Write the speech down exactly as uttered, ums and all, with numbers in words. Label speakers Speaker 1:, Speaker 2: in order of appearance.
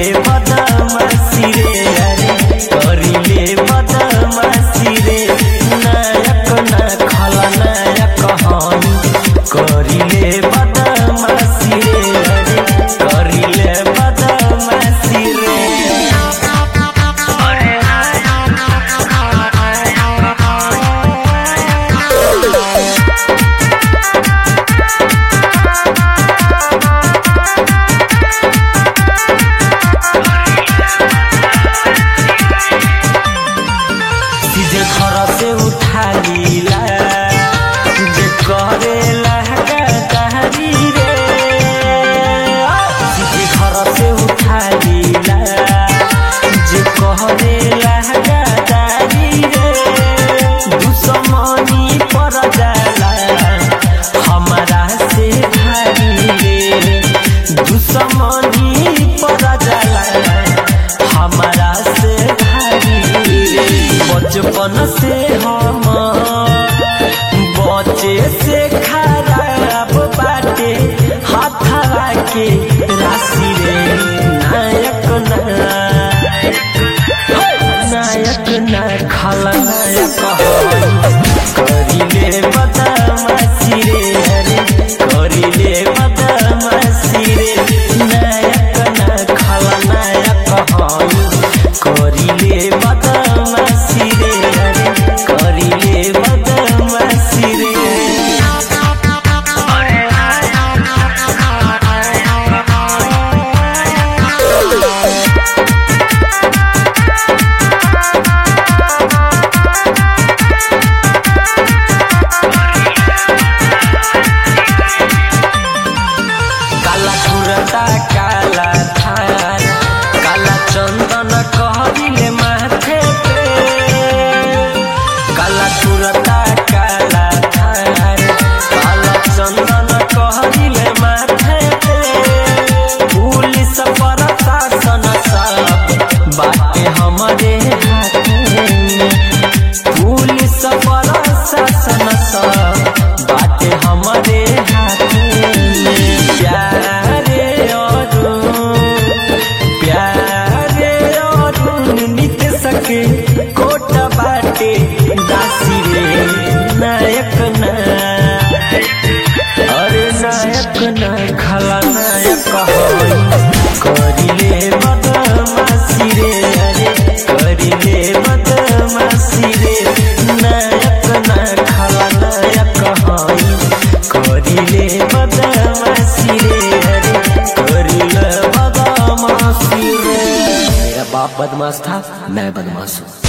Speaker 1: बदमाशी रे अरे करिले बदमाशी रे नायक ना खलनायक हनी करिले बदमाशी रे अरे करिले बदमाशी रे घर से उठा लीला जे करेला गदारी रे सीधे घर से उठा लीला जे करेला गदारी रे दुश्मनी पर जाला हमारा से भारी रे दुश्मनी पर जाला हमारा से भारी रे बचपन से हम बचे से खराब बाटे हाथवा के राशि रे नायक ना नायक ना खलनायक करिले बदमाशी रे अरे करिले बदमाशी रे नायक ना खलनायक करिले बदमाशी रे अरे करिले बदमाशी रे काला कुरता काला थार काला चंदन कहरिले माथे पे काला कुरता काला थार काला चंदन कहरिले माथे पे पुलिस प्रशासन सब बाटे हमारे हाथे में पुलिस प्रशासन सब बाटे हमारे हाथे में प्यारे अरुण प्यारे अरुण नित सके कोट बाटे दासी रे नायक ना अरे नायक ना खलनायक करिले बदमाशी रे अरे करिले बदमाशी रे नायक ना खलनायक करिले बदमाशी रे अरे करिले बदमाशी रे मेरा बाप बदमाश था मैं बदमाश हूँ।